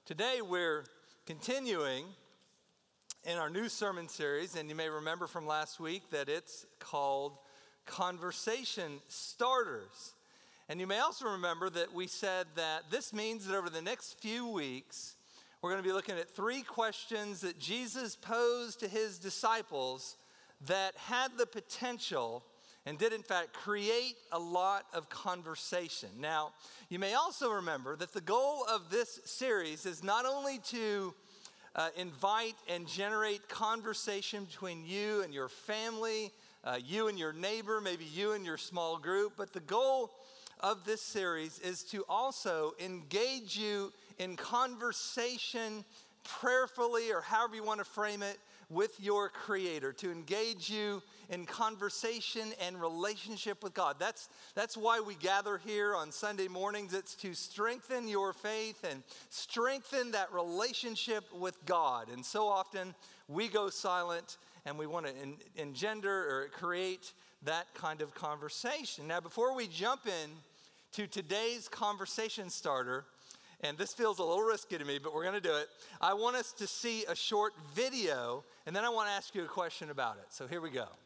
Today we're continuing in our new sermon series, and you may remember from last week that it's called Conversation Starters. And you may also remember that we said that this means that over the next few weeks, we're going to be looking at 3 questions that Jesus posed to his disciples that had the potential and did in fact create a lot of conversation. Now, you may also remember that the goal of this series is not only to invite and generate conversation between you and your family, you and your neighbor, maybe you and your small group, but the goal of this series is to also engage you in conversation prayerfully, or however you want to frame it, with your Creator, to engage you in conversation and relationship with God. That's why we gather here on Sunday mornings. It's to strengthen your faith and strengthen that relationship with God. And so often we go silent and we want to engender or create that kind of conversation. Now, before we jump in to today's conversation starter, and this feels a little risky to me, but we're going to do it. I want us to see a short video, and then I want to ask you a question about it. So here we go.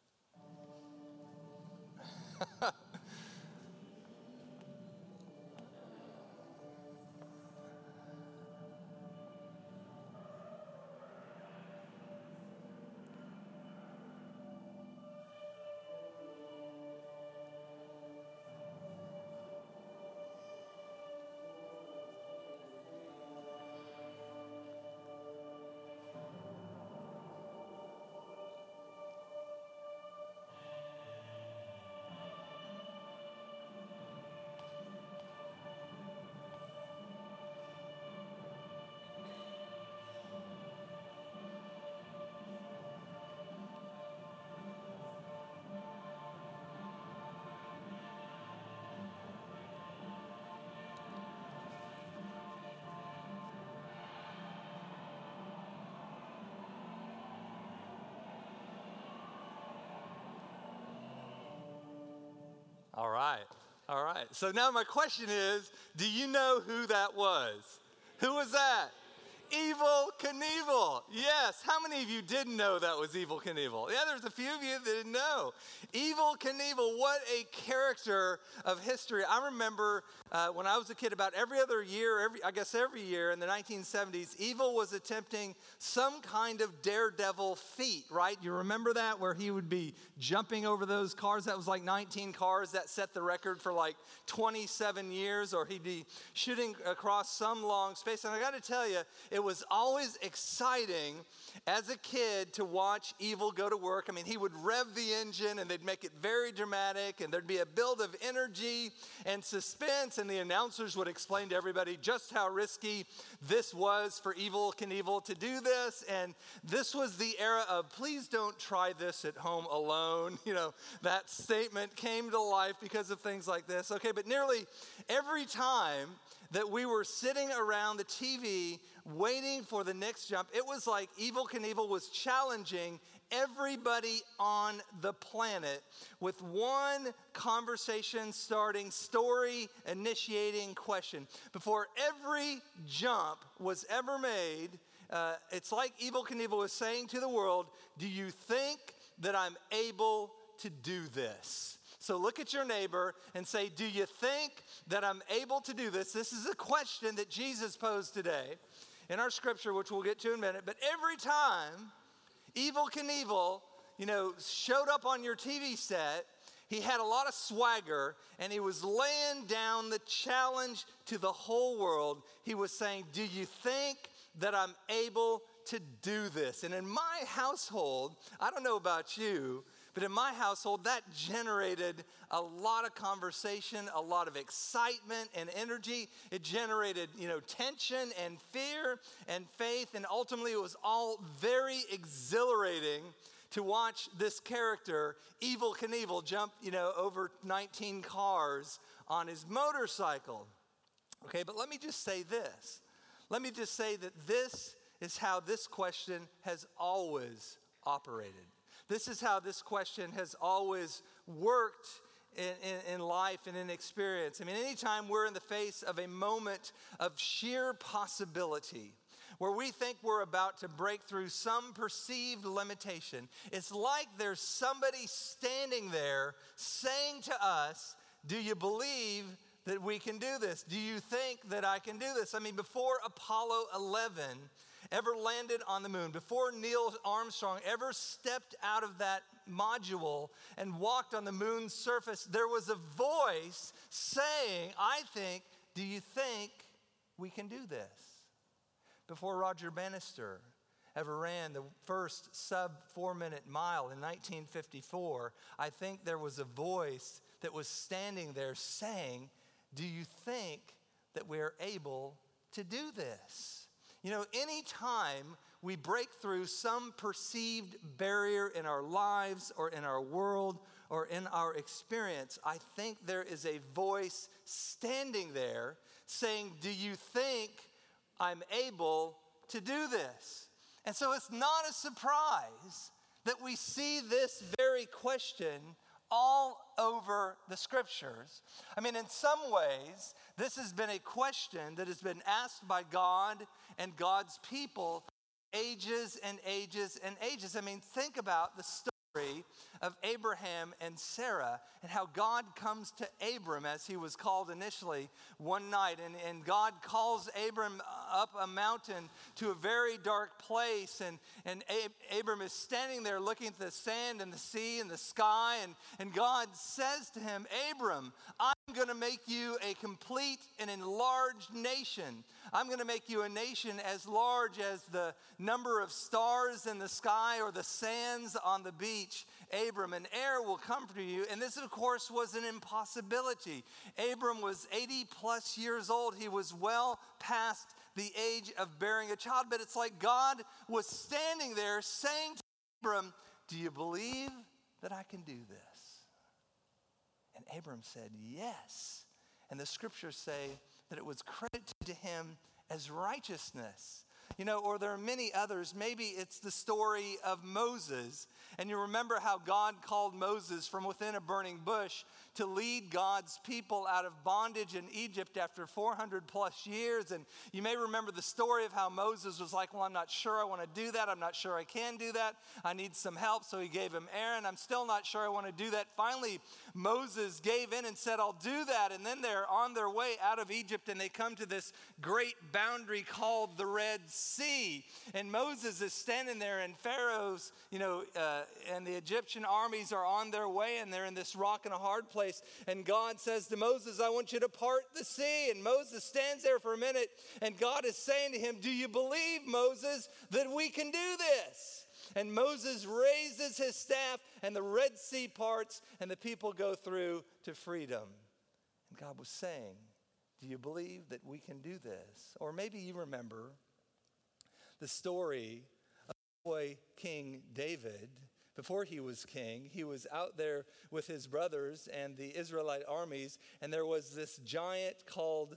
All right. So now my question is, do you know who that was? Who was that? Evel Knievel. Yes. How many of you didn't know that was Evel Knievel? Yeah, there's a few of you that didn't know. Evel Knievel, what a character of history. I remember when I was a kid, about every other year, every year in the 1970s, Evel was attempting some kind of daredevil feat, right? You remember that, where he would be jumping over those cars? That was like 19 cars that set the record for like 27 years, or he'd be shooting across some long space. And I got to tell you, it was always exciting as a kid to watch Evel go to work. I mean, he would rev the engine and they'd make it very dramatic, and there'd be a build of energy and suspense, and the announcers would explain to everybody just how risky this was for Evel Knievel to do this. And this was the era of please don't try this at home alone. You know, that statement came to life because of things like this. Okay, but nearly every time that we were sitting around the TV waiting for the next jump, it was like Evel Knievel was challenging everybody on the planet with one conversation starting, story initiating question. Before every jump was ever made, it's like Evel Knievel was saying to the world, do you think that I'm able to do this? So look at your neighbor and say, do you think that I'm able to do this? This is a question that Jesus posed today in our scripture, which we'll get to in a minute. But every time Evel Knievel, showed up on your TV set, he had a lot of swagger, and he was laying down the challenge to the whole world. He was saying, do you think that I'm able to do this? And in my household, I don't know about you, but in my household, that generated a lot of conversation, a lot of excitement and energy. It generated, tension and fear and faith. And ultimately, it was all very exhilarating to watch this character, Evel Knievel, jump, over 19 cars on his motorcycle. Okay, but let me just say this. Let me just say that this is how this question has always operated. This is how this question has always worked in life and in experience. I mean, anytime we're in the face of a moment of sheer possibility, where we think we're about to break through some perceived limitation, it's like there's somebody standing there saying to us, do you believe that we can do this? Do you think that I can do this? I mean, before Apollo 11 ever landed on the moon, before Neil Armstrong ever stepped out of that module and walked on the moon's surface, there was a voice saying, I think, do you think we can do this? Before Roger Bannister ever ran the first sub-4-minute mile in 1954, I think there was a voice that was standing there saying, do you think that we're able to do this? You know, anytime we break through some perceived barrier in our lives or in our world or in our experience, I think there is a voice standing there saying, do you think I'm able to do this? And so it's not a surprise that we see this very question all over the scriptures. I mean, in some ways, this has been a question that has been asked by God and God's people ages and ages and ages. I mean, think about the story of Abraham and Sarah and how God comes to Abram, as he was called initially, one night. And God calls Abram up a mountain to a very dark place. And Abram is standing there looking at the sand and the sea and the sky. And God says to him, Abram, I'm going to make you a complete and enlarged nation. I'm going to make you a nation as large as the number of stars in the sky or the sands on the beach. Abram, an heir will come for you. And this, of course, was an impossibility. Abram was 80 plus years old. He was well past the age of bearing a child. But it's like God was standing there saying to Abram, do you believe that I can do this? And Abram said, yes. And the scriptures say that it was credited to him as righteousness. You know, or there are many others. Maybe it's the story of Moses. And you remember how God called Moses from within a burning bush to lead God's people out of bondage in Egypt after 400 plus years. And you may remember the story of how Moses was like, well, I'm not sure I want to do that. I'm not sure I can do that. I need some help. So he gave him Aaron. I'm still not sure I want to do that. Finally, Moses gave in and said, I'll do that. And then they're on their way out of Egypt and they come to this great boundary called the Red Sea. And Moses is standing there and Pharaoh's, and the Egyptian armies are on their way and they're in this rock and a hard place. And God says to Moses, I want you to part the sea. And Moses stands there for a minute and God is saying to him, do you believe, Moses, that we can do this? And Moses raises his staff and the Red Sea parts and the people go through to freedom. And God was saying, do you believe that we can do this? Or maybe you remember the story of boy King David. Before he was king, he was out there with his brothers and the Israelite armies, and there was this giant called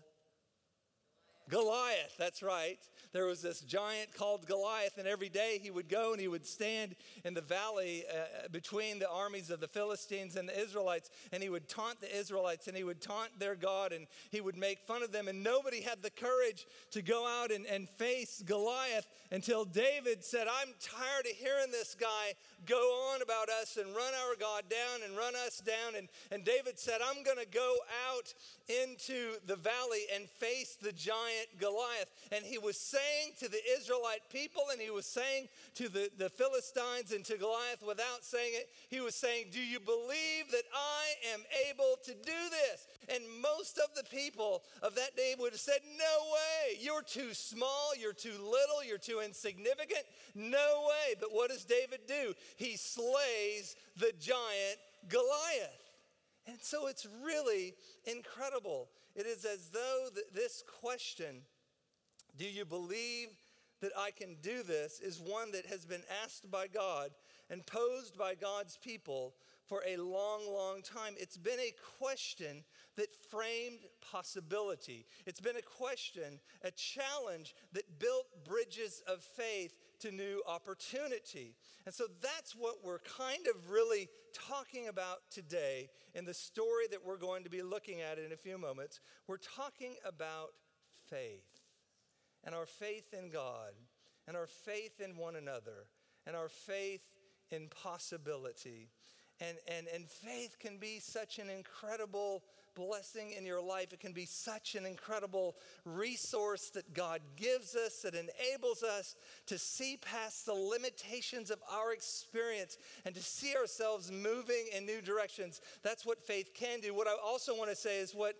Goliath. That's right. There was this giant called Goliath, and every day he would go and he would stand in the valley between the armies of the Philistines and the Israelites, and he would taunt the Israelites, and he would taunt their God, and he would make fun of them, and nobody had the courage to go out and face Goliath until David said, I'm tired of hearing this guy go on about us and run our God down and run us down. And David said, I'm going to go out into the valley and face the giant Goliath. And he was saying to the Israelite people, and he was saying to the Philistines and to Goliath without saying it, he was saying, do you believe that I am able to do this? And most of the people of that day would have said, no way, you're too small, you're too little, you're too insignificant, no way. But what does David do? He slays the giant Goliath. And so it's really incredible. It is as though this question, do you believe that I can do this, is one that has been asked by God and posed by God's people for a long, long time. It's been a question that framed possibility. It's been a question, a challenge that built bridges of faith to new opportunity. And so that's what we're kind of really talking about today in the story that we're going to be looking at in a few moments. We're talking about faith, and our faith in God, and our faith in one another, and our faith in possibility. And faith can be such an incredible blessing in your life. It can be such an incredible resource that God gives us, that enables us to see past the limitations of our experience and to see ourselves moving in new directions. That's what faith can do. What I also want to say is what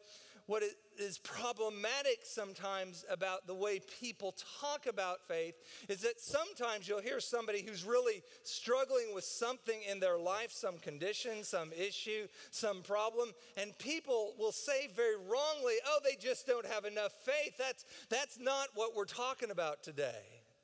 is problematic sometimes about the way people talk about faith is that sometimes you'll hear somebody who's really struggling with something in their life, some condition, some issue, some problem, and people will say very wrongly, oh, they just don't have enough faith. That's not what we're talking about today.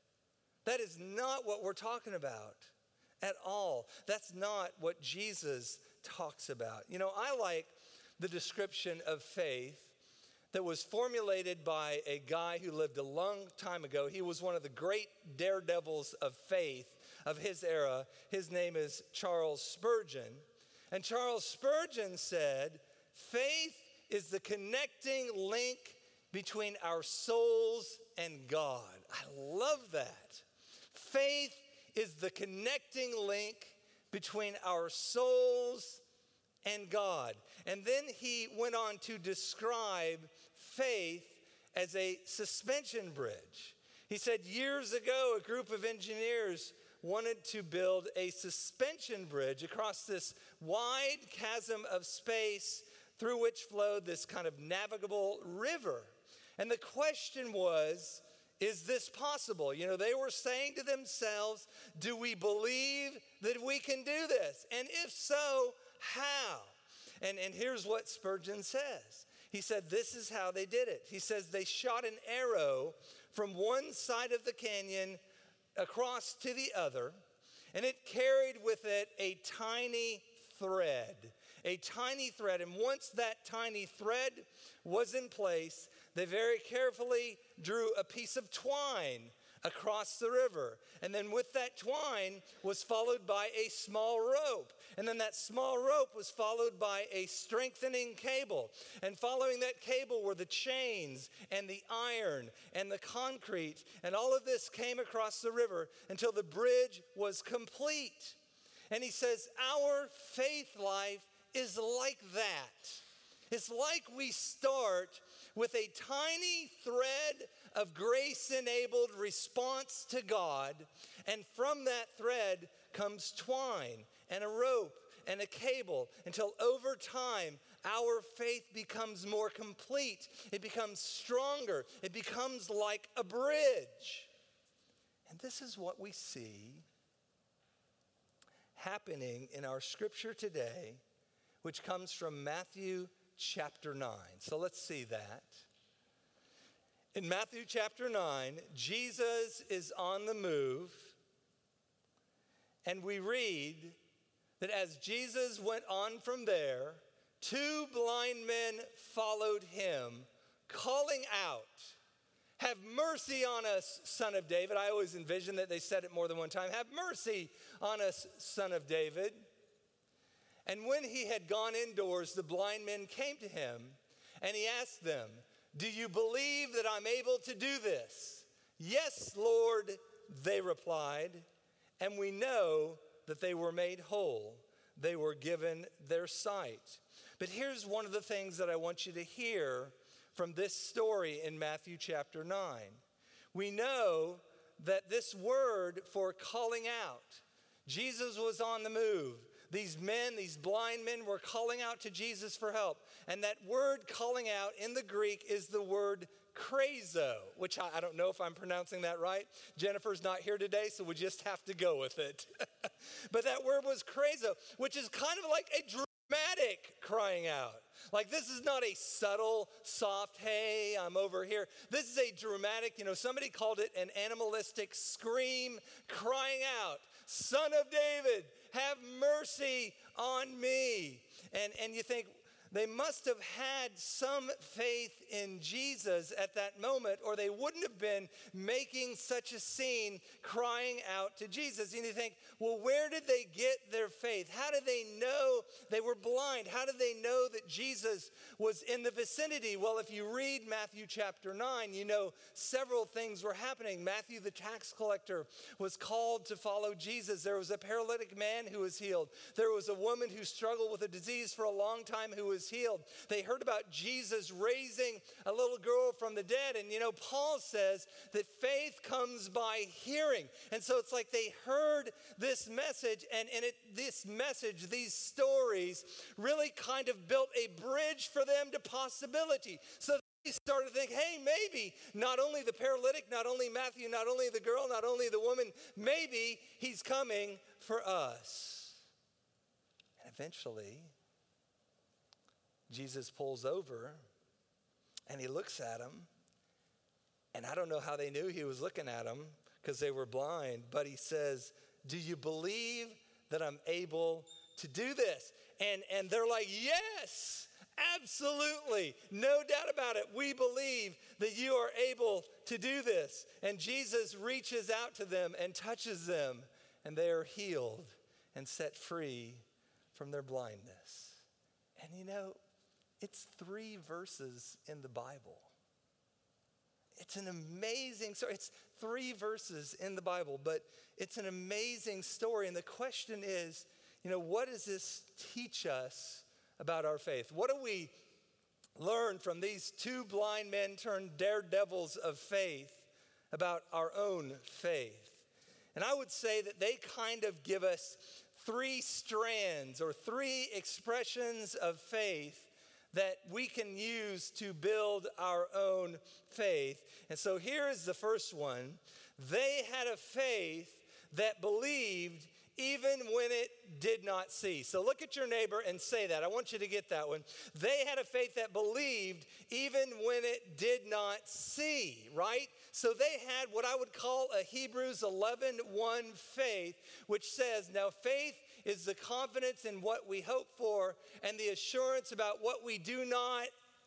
That is not what we're talking about at all. That's not what Jesus talks about. You know, I like the description of faith that was formulated by a guy who lived a long time ago. He was one of the great daredevils of faith of his era. His name is Charles Spurgeon. And Charles Spurgeon said, faith is the connecting link between our souls and God. I love that. Faith is the connecting link between our souls and God. And then he went on to describe faith as a suspension bridge. He said years ago, a group of engineers wanted to build a suspension bridge across this wide chasm of space through which flowed this kind of navigable river. And the question was, is this possible? You know, they were saying to themselves, do we believe that we can do this? And if so, how? And here's what Spurgeon says. He said, this is how they did it. He says they shot an arrow from one side of the canyon across to the other, and it carried with it a tiny thread. A tiny thread. And once that tiny thread was in place, they very carefully drew a piece of twine across the river. And then with that twine was followed by a small rope. And then that small rope was followed by a strengthening cable. And following that cable were the chains and the iron and the concrete. And all of this came across the river until the bridge was complete. And he says, our faith life is like that. It's like we start with a tiny thread of grace-enabled response to God, and from that thread comes twine and a rope and a cable until over time our faith becomes more complete. It becomes stronger. It becomes like a bridge. And this is what we see happening in our scripture today, which comes from Matthew chapter 9. So let's see that. In Matthew chapter 9, Jesus is on the move, and we read that as Jesus went on from there, two blind men followed him, calling out, "Have mercy on us, Son of David." I always envision that they said it more than one time. "Have mercy on us, Son of David." And when he had gone indoors, the blind men came to him, and he asked them, "Do you believe that I'm able to do this?" "Yes, Lord," they replied. And we know that they were made whole. They were given their sight. But here's one of the things that I want you to hear from this story in Matthew chapter 9. We know that this word for calling out, Jesus was on the move. These men, these blind men, were calling out to Jesus for help. And that word calling out in the Greek is the word krazo, which I don't know if I'm pronouncing that right. Jennifer's not here today, so we just have to go with it. But that word was krazo, which is kind of like a dramatic crying out. Like, this is not a subtle, soft, "Hey, I'm over here." This is a dramatic, somebody called it an animalistic scream, crying out, "Son of David, have mercy on me." And you think, They must have had some faith in Jesus at that moment, or they wouldn't have been making such a scene crying out to Jesus. And you think, well, where did they get their faith? How did they know they were blind? How did they know that Jesus was in the vicinity? Well, if you read Matthew chapter 9, you know several things were happening. Matthew, the tax collector, was called to follow Jesus. There was a paralytic man who was healed. There was a woman who struggled with a disease for a long time who was healed. They heard about Jesus raising a little girl from the dead. And you know, Paul says that faith comes by hearing. And so it's like they heard this message, and this message, these stories, really kind of built a bridge for them to possibility. So they started to think, hey, maybe not only the paralytic, not only Matthew, not only the girl, not only the woman, maybe he's coming for us. And eventually, Jesus pulls over and he looks at them. And I don't know how they knew he was looking at them because they were blind, but he says, do you believe that I'm able to do this? And they're like, yes, absolutely. No doubt about it. We believe that you are able to do this. And Jesus reaches out to them and touches them, and they are healed and set free from their blindness. And you know, it's 3 verses in the Bible. It's an amazing story. It's 3 verses in the Bible, but it's an amazing story. And the question is, you know, what does this teach us about our faith? What do we learn from these 2 blind men turned daredevils of faith about our own faith? And I would say that they kind of give us 3 strands or 3 expressions of faith that we can use to build our own faith. And so here is the first one. They had a faith that believed even when it did not see. So look at your neighbor and say that. I want you to get that one. They had a faith that believed even when it did not see, right? So they had what I would call a Hebrews 11:1 faith, which says, now faith is the confidence in what we hope for and the assurance about what we do not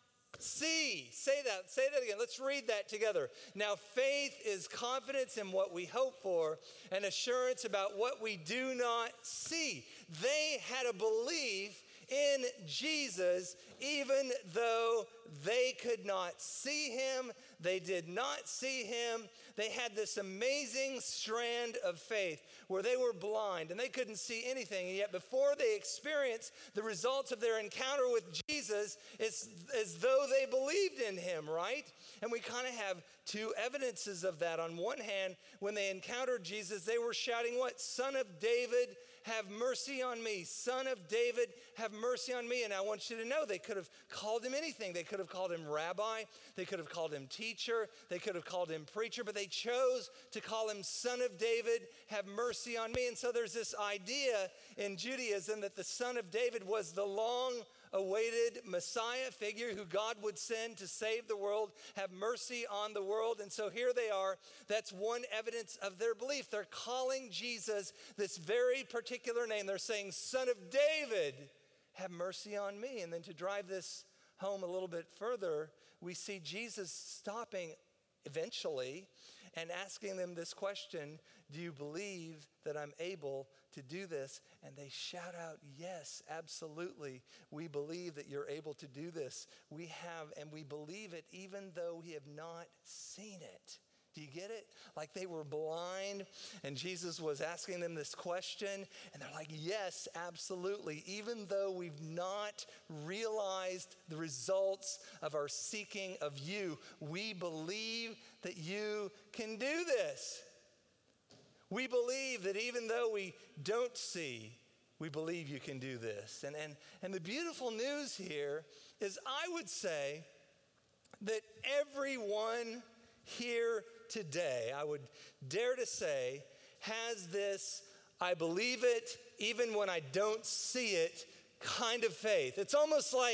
see. Say that again. Let's read that together. Now, faith is confidence in what we hope for and assurance about what we do not see. They had a belief in Jesus, even though they could not see him. They did not see him. They had this amazing strand of faith where they were blind and they couldn't see anything. And yet before they experienced the results of their encounter with Jesus, it's as though they believed in him, right? And we kind of have 2 evidences of that. On one hand, when they encountered Jesus, they were shouting what? Son of David, have mercy on me. Son of David, have mercy on me. And I want you to know they could have called him anything. They could have called him rabbi. They could have called him teacher. They could have called him preacher. But they chose to call him Son of David, have mercy on me. And so there's this idea in Judaism that the Son of David was the long-awaited Messiah figure who God would send to save the world, have mercy on the world. And so here they are. That's one evidence of their belief. They're calling Jesus this very particular name. They're saying, Son of David, have mercy on me. And then to drive this home a little bit further, we see Jesus stopping eventually and asking them this question, do you believe that I'm able to do this? And they shout out, yes, absolutely. We believe that you're able to do this. We have, and we believe it even though we have not seen it. Do you get it? Like they were blind and Jesus was asking them this question and they're like, yes, absolutely. Even though we've not realized the results of our seeking of you, we believe that you can do this. We believe that even though we don't see, we believe you can do this. And the beautiful news here is I would say that everyone here today, I would dare to say, has this I believe it even when I don't see it kind of faith. It's almost like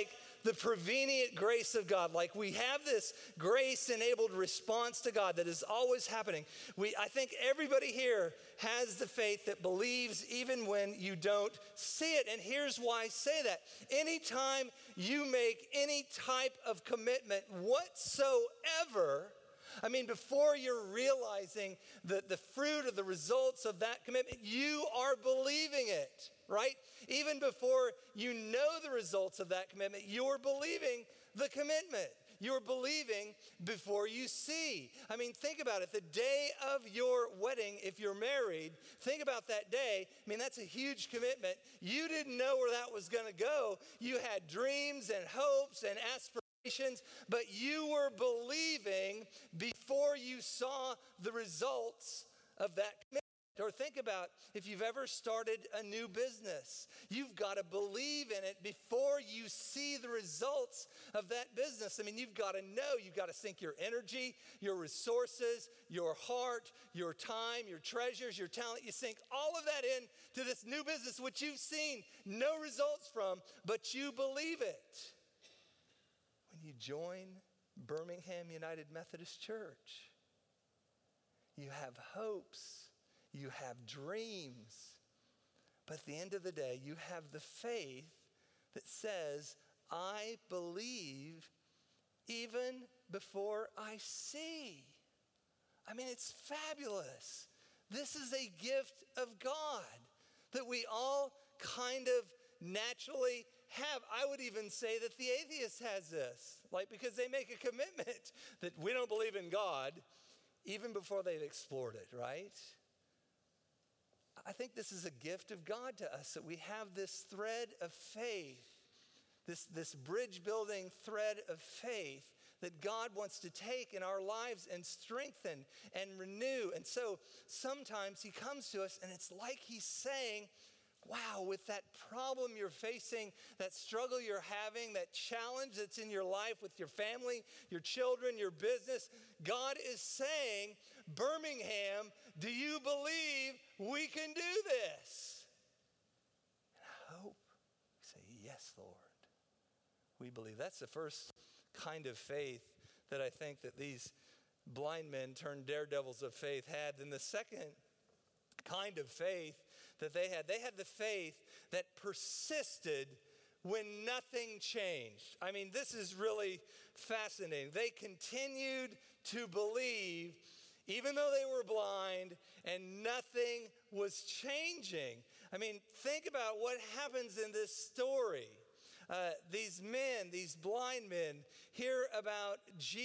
the prevenient grace of God. Like we have this grace-enabled response to God that is always happening. I think everybody here has the faith that believes even when you don't see it. And here's why I say that. Anytime you make any type of commitment whatsoever, I mean, before you're realizing the fruit or the results of that commitment, you are believing it, right? Even before you know the results of that commitment, you're believing the commitment. You're believing before you see. I mean, think about it. The day of your wedding, if you're married, think about that day. I mean, that's a huge commitment. You didn't know where that was going to go. You had dreams and hopes and aspirations, but you were believing before you saw the results of that commitment. Or think about if you've ever started a new business. You've got to believe in it before you see the results of that business. I mean, you've got to know, you've got to sink your energy, your resources, your heart, your time, your treasures, your talent. You sink all of that into this new business, which you've seen no results from, but you believe it. When you join Birmingham United Methodist Church, you have hopes. You have dreams, but at the end of the day, you have the faith that says, I believe even before I see. I mean, it's fabulous. This is a gift of God that we all kind of naturally have. I would even say that the atheist has this, like because they make a commitment that we don't believe in God even before they've explored it, right? I think this is a gift of God to us, that we have this thread of faith, this bridge-building thread of faith that God wants to take in our lives and strengthen and renew. And so sometimes he comes to us and it's like he's saying, wow, with that problem you're facing, that struggle you're having, that challenge that's in your life with your family, your children, your business, God is saying, Birmingham, do you believe we can do this? And I hope we say, yes, Lord. We believe. That's the first kind of faith that I think that these blind men turned daredevils of faith had. Then the second kind of faith that they had the faith that persisted when nothing changed. I mean, this is really fascinating. They continued to believe even though they were blind and nothing was changing. I mean, think about what happens in this story. These men, these blind men, hear about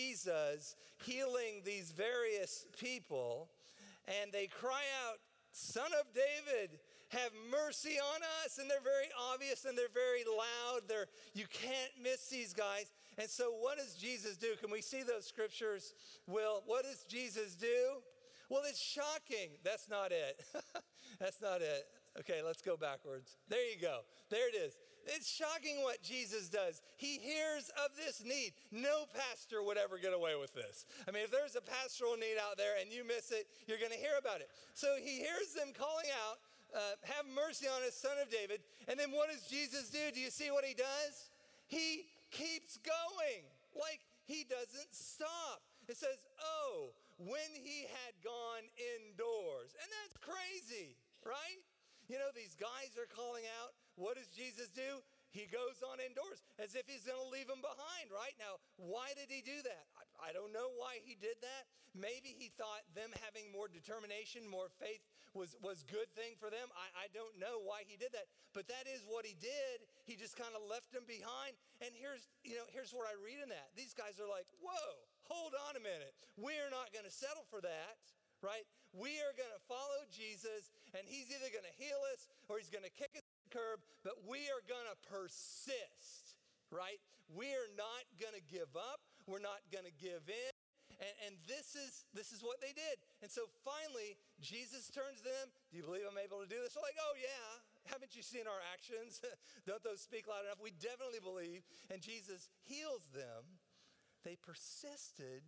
Jesus healing these various people, and they cry out, Son of David, have mercy on us. And they're very obvious and they're very loud. You can't miss these guys. And so what does Jesus do? Can we see those scriptures, Will? What does Jesus do? Well, it's shocking. That's not it. That's not it. Okay, let's go backwards. There you go. There it is. It's shocking what Jesus does. He hears of this need. No pastor would ever get away with this. I mean, if there's a pastoral need out there and you miss it, you're going to hear about it. So he hears them calling out, have mercy on us, Son of David. And then what does Jesus do? Do you see what he does? He keeps going. Like he doesn't stop. It says, oh, when he had gone indoors. And that's crazy, right? You know, these guys are calling out. What does Jesus do? He goes on indoors as if he's going to leave them behind, right? Now, why did he do that? I don't know why he did that. Maybe he thought them having more determination, more faith was a good thing for them. I don't know why he did that. But that is what he did. He just kind of left them behind. And here's what I read in that. These guys are like, whoa, hold on a minute. We're not going to settle for that. Right? We are going to follow Jesus, and he's either going to heal us or he's going to kick us to the curb, but we are going to persist, right? We are not going to give up. We're not going to give in. And this is what they did. And so finally, Jesus turns to them. Do you believe I'm able to do this? They're like, oh, yeah. Haven't you seen our actions? Don't those speak loud enough? We definitely believe. And Jesus heals them. They persisted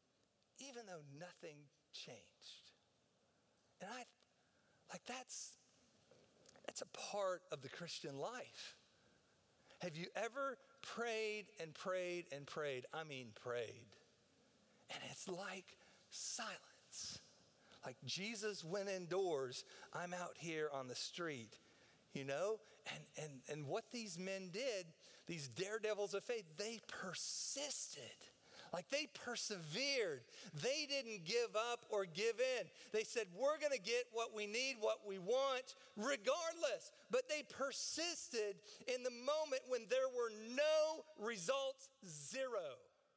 even though nothing changed. And that's a part of the Christian life. Have you ever prayed and prayed and prayed. I mean, prayed. And it's like silence. Like Jesus went indoors, I'm out here on the street, you know? And what these men did, these daredevils of faith, they persisted. Like they persevered. They didn't give up or give in. They said, we're going to get what we need, what we want, regardless. But they persisted in the moment when there were no results, zero.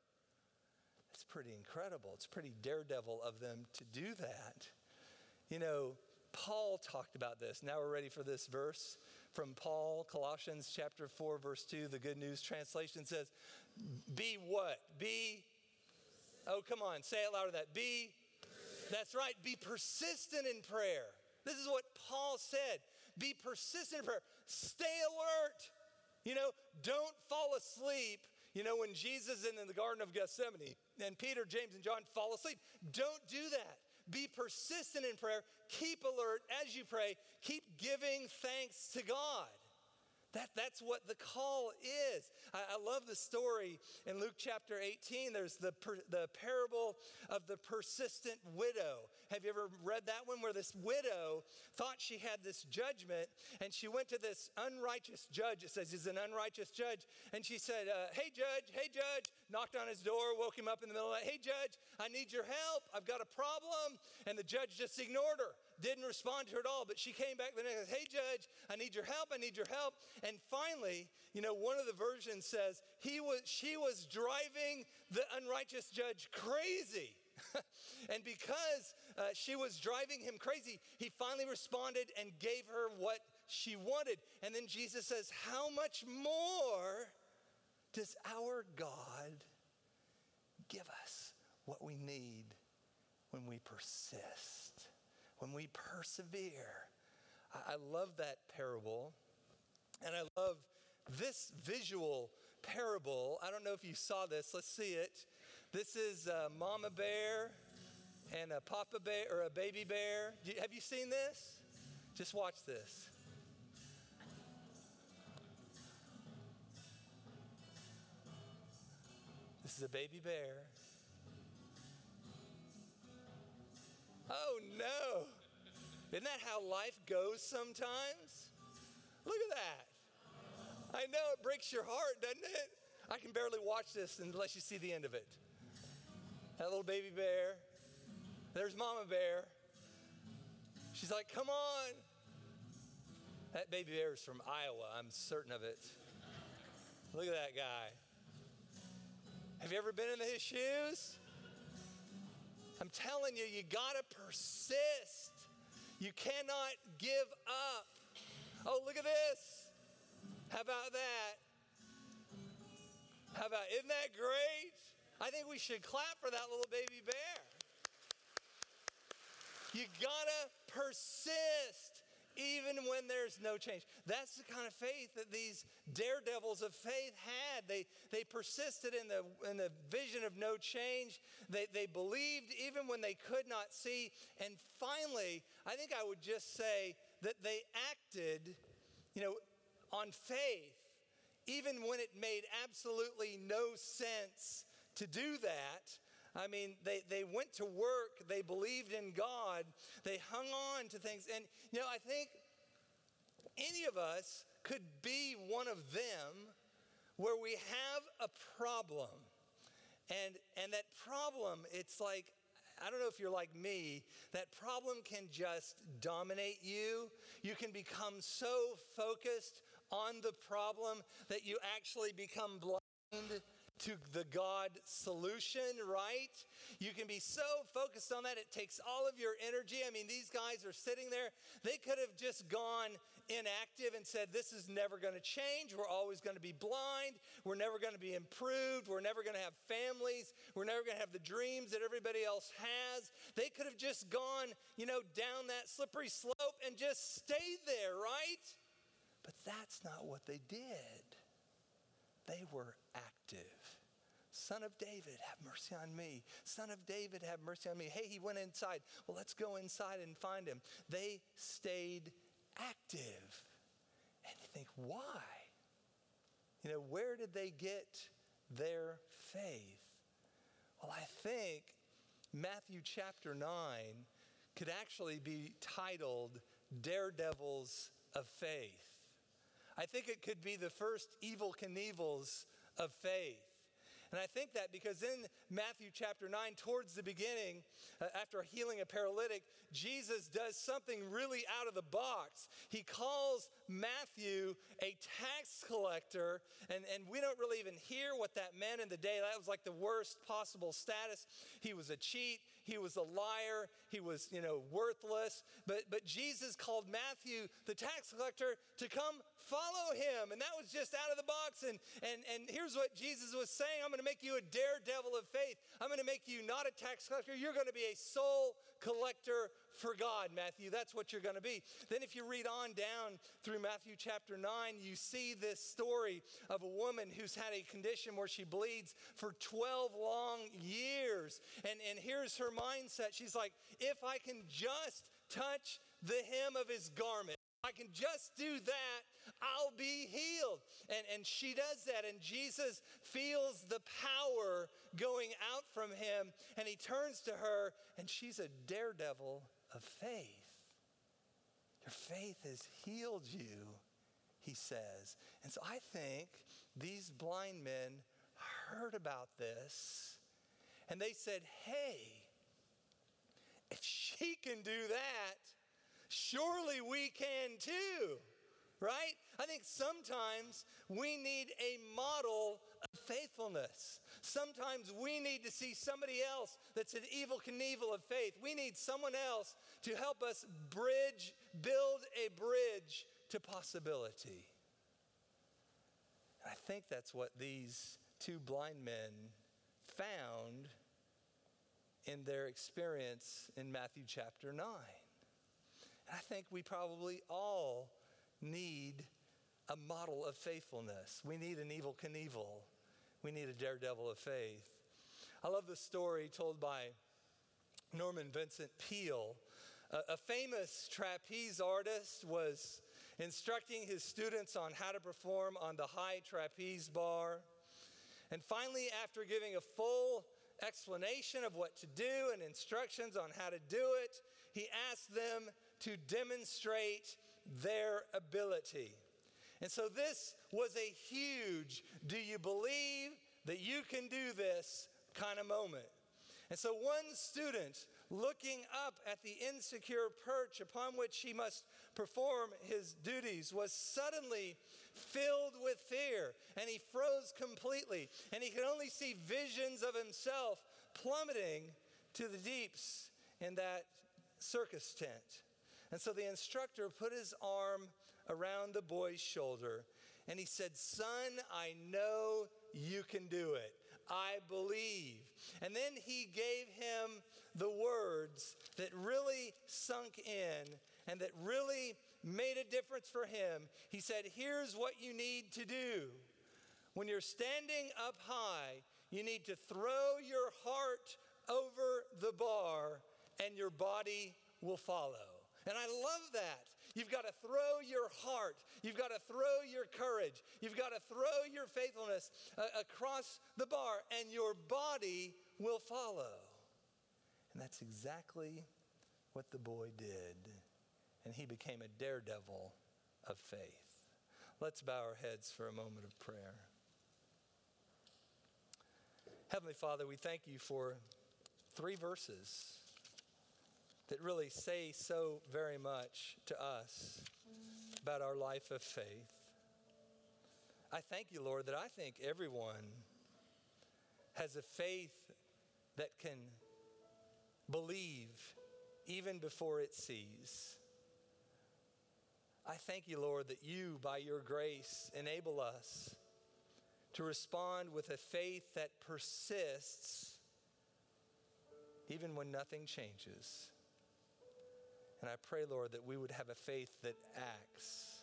It's pretty incredible. It's pretty daredevil of them to do that. You know, Paul talked about this. Now we're ready for this verse from Paul, Colossians chapter 4, verse 2. The Good News Translation says, be what? Oh, come on, say it louder than that. That's right, be persistent in prayer. This is what Paul said. Be persistent in prayer. Stay alert. You know, don't fall asleep. You know, when Jesus is in the Garden of Gethsemane and Peter, James, and John fall asleep, don't do that. Be persistent in prayer. Keep alert as you pray. Keep giving thanks to God. That's what the call is. I love the story in Luke chapter 18. There's the parable of the persistent widow. Have you ever read that one where this widow thought she had this judgment and she went to this unrighteous judge? It says he's an unrighteous judge. And she said, hey judge, knocked on his door, woke him up in the middle of the night. Hey judge, I need your help. I've got a problem. And the judge just ignored her. Didn't respond to her at all, but she came back the next day, hey judge, I need your help. And finally, you know, one of the versions says she was driving the unrighteous judge crazy. And because she was driving him crazy, he finally responded and gave her what she wanted. And then Jesus says, how much more does our God give us what we need when we persist? When we persevere. I love that parable. And I love this visual parable. I don't know if you saw this. Let's see it. This is a mama bear and a papa bear or a baby bear. Have you seen this? Just watch this. This is a baby bear. Oh no. Isn't that how life goes sometimes? Look at that. I know it breaks your heart, doesn't it? I can barely watch this unless you see the end of it. That little baby bear. There's mama bear. She's like, come on. That baby bear is from Iowa. I'm certain of it. Look at that guy. Have you ever been in his shoes? I'm telling you, you gotta persist. You cannot give up. Oh, look at this. How about that? Isn't that great? I think we should clap for that little baby bear. You gotta persist even when there's no change. That's the kind of faith that these daredevils of faith had. They persisted in the vision of no change. They believed even when they could not see. And finally, I think I would just say that they acted, on faith, even when it made absolutely no sense to do that. I mean, they went to work, they believed in God, they hung on to things. And, I think any of us could be one of them where we have a problem. And that problem, it's like, I don't know if you're like me, that problem can just dominate you. You can become so focused on the problem that you actually become blind to the God solution, right? You can be so focused on that, it takes all of your energy. I mean, these guys are sitting there. They could have just gone inactive and said, this is never going to change. We're always going to be blind. We're never going to be improved. We're never going to have families. We're never going to have the dreams that everybody else has. They could have just gone, down that slippery slope and just stayed there, right? But that's not what they did. They were active. Son of David, have mercy on me. Son of David, have mercy on me. Hey, he went inside. Well, let's go inside and find him. They stayed active. And you think, why? where did they get their faith? Well, I think Matthew chapter 9 could actually be titled Daredevils of Faith. I think it could be the first Evel Knievels of faith. And I think that because in Matthew chapter 9, towards the beginning, after healing a paralytic, Jesus does something really out of the box. He calls Matthew a tax collector, and we don't really even hear what that meant in the day. That was like the worst possible status. He was a cheat. He was a liar. He was, worthless. But Jesus called Matthew, the tax collector, to come follow him. And that was just out of the box. And here's what Jesus was saying. I'm going to make you a daredevil of faith. I'm going to make you not a tax collector. You're going to be a soul collector for God, Matthew. That's what you're going to be. Then if you read on down through Matthew chapter 9, you see this story of a woman who's had a condition where she bleeds for 12 long years. And here's her mindset. She's like, if I can just touch the hem of his garment, I can just do that, I'll be healed. And she does that, and Jesus feels the power going out from him, and he turns to her, and she's a daredevil of faith. Your faith has healed you, he says. And so I think these blind men heard about this, and they said, hey, if she can do that, surely we can too, right? I think sometimes we need a model of faithfulness. Sometimes we need to see somebody else that's an Evel Knievel of faith. We need someone else to help us build a bridge to possibility. And I think that's what these two blind men found in their experience in Matthew chapter 9. I think we probably all need a model of faithfulness. We need an Evel Knievel. We need a daredevil of faith. I love the story told by Norman Vincent Peale. A famous trapeze artist was instructing his students on how to perform on the high trapeze bar. And finally, after giving a full explanation of what to do and instructions on how to do it, he asked them to demonstrate their ability. And so this was a huge, do you believe that you can do this kind of moment. And so one student, looking up at the insecure perch upon which he must perform his duties, was suddenly filled with fear, and he froze completely, and he could only see visions of himself plummeting to the deeps in that circus tent. And so the instructor put his arm around the boy's shoulder, and he said, "Son, I know you can do it. I believe." And then he gave him the words that really sunk in and that really made a difference for him. He said, "Here's what you need to do. When you're standing up high, you need to throw your heart over the bar and your body will follow." And I love that. You've got to throw your heart. You've got to throw your courage. You've got to throw your faithfulness across the bar, and your body will follow. And that's exactly what the boy did. And he became a daredevil of faith. Let's bow our heads for a moment of prayer. Heavenly Father, we thank you for 3 verses that really say so very much to us about our life of faith. I thank you, Lord, that I think everyone has a faith that can believe even before it sees. I thank you, Lord, that you, by your grace, enable us to respond with a faith that persists even when nothing changes. And I pray, Lord, that we would have a faith that acts,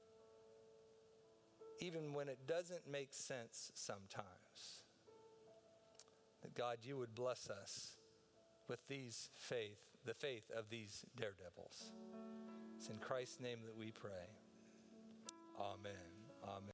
even when it doesn't make sense sometimes. That, God, you would bless us with the faith of these daredevils. It's in Christ's name that we pray. Amen. Amen.